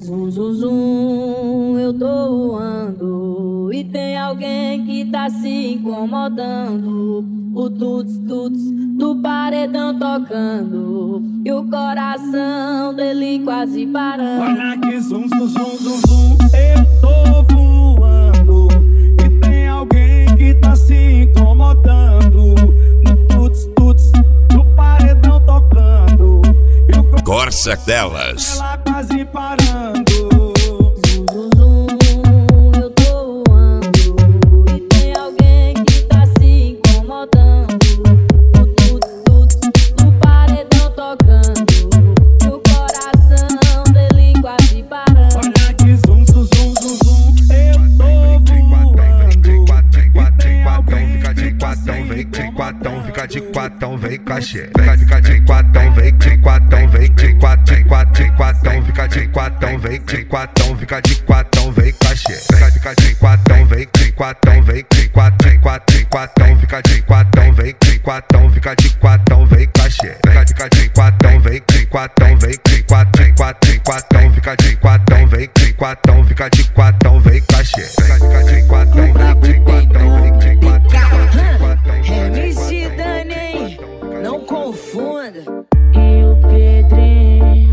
Zum, zum, zum, eu tô voando e tem alguém que tá se incomodando. O tuts, tuts do paredão tocando e o coração dele quase parando. Olha que zum, zum, zum, zum, zum, eu tô voando e tem alguém que tá se incomodando. No tuts, tuts do paredão tocando e o Corsa delas. ela quase parando. Zum, zum, zum, eu tô voando e tem alguém que tá se incomodando. O tuts, tuts do paredão tocando e o coração dele quase parando. Olha que zum, zum, zum, zum, zum, eu tô voando e tem alguém Fica de que tá quatão, se vem de quatão, incomodando. fica de quatão, vem cachê. Fica de quatão, vem de quatão, vem de quatão, fica de quatão, vem de quatão, fica de quatão, vem cachê. Fica de quatão, vem de quatão, vem de quatão, fica de quatão, vem de quatão, fica de quatão, vem cachê. Fica de quatão, vem de quatão, vem de quatão, fica de quatão, vem de quatão, fica de quatão, vem cachê. Fica de quatão, vem de quatão, vem de quatão. MC Dani, não confunda. E o Pedrinho,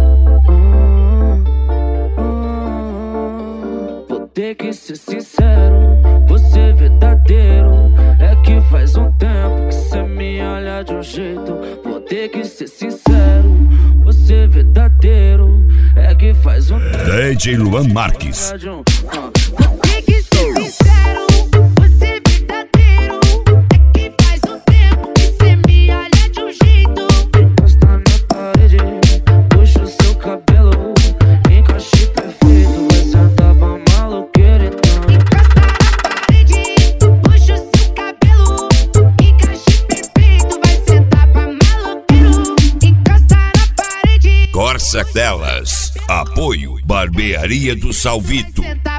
Vou ter que ser sincero, você é verdadeiro. É que faz um tempo que cê me olha de um jeito. Vou ter que ser sincero, você é verdadeiro. É que faz um tempo DJ Luan Marques. Vou ter que ser sincero, você é verdadeiro. É que faz um tempo que cê me olha de um jeito. Encosta na parede, puxa o seu cabelo, encaixe perfeito, vai sentar pra maloqueira então. Encosta na parede, puxa o seu cabelo, encaixe perfeito, vai sentar pra maloqueiro. Encosta na parede, Corsa delas. Apoio Barbearia do Salvito. senta